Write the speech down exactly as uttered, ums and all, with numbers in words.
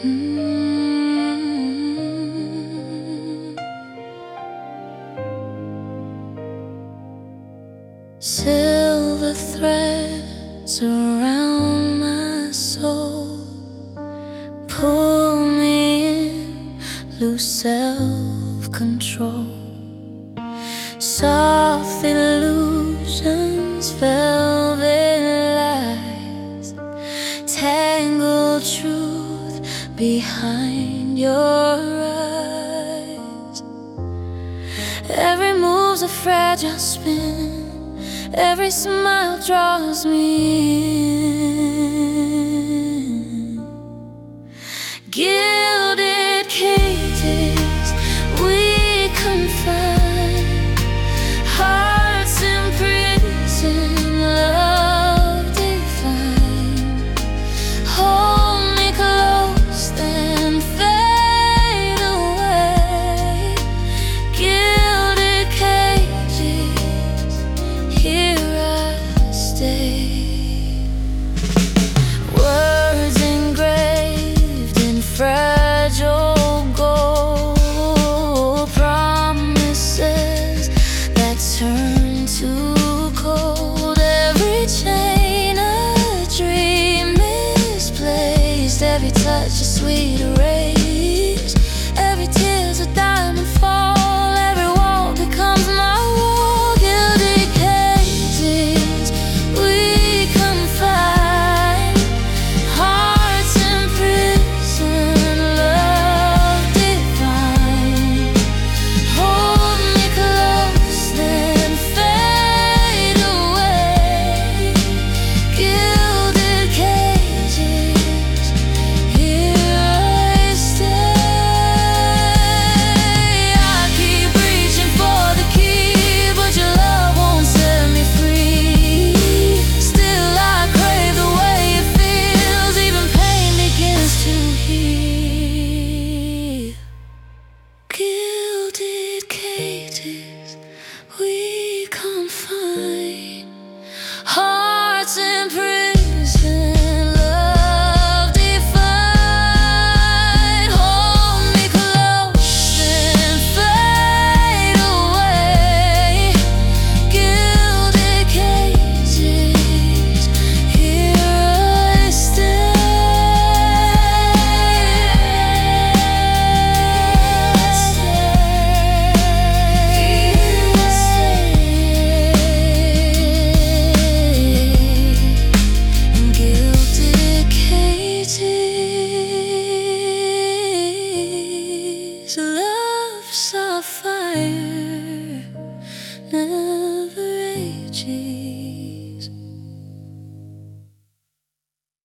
Mm. Silver threads around my soul, pull me in, lose self-control. Soft illusions, velvet lies, tangled truth behind your eyes. Every move's a fragile spin, every smile draws me in. Gilded cages we confine, hearts imprisoned, love divine. Hold me close, then fade away. Gilded cages, here I stay. Words engraved in fragile gold, promises that turn to cold. Every chain a dream misplaced, every touch a sweet erase. Every tear's a diamond fall, every wall becomes my wall. Gilded cages we confine, hearts imprisoned, love divine. Hold me close, then fade away. Gilded cages, here I stay. I keep reaching for the key, but your love won't set me free. Still I crave the way it feels, even pain begins to heal. Gilded cages we confine, hearts imprisoned, love divine. Hold me close and fade away. Gilded cages, here I stay. Gilded cages, love's a fire, never aging.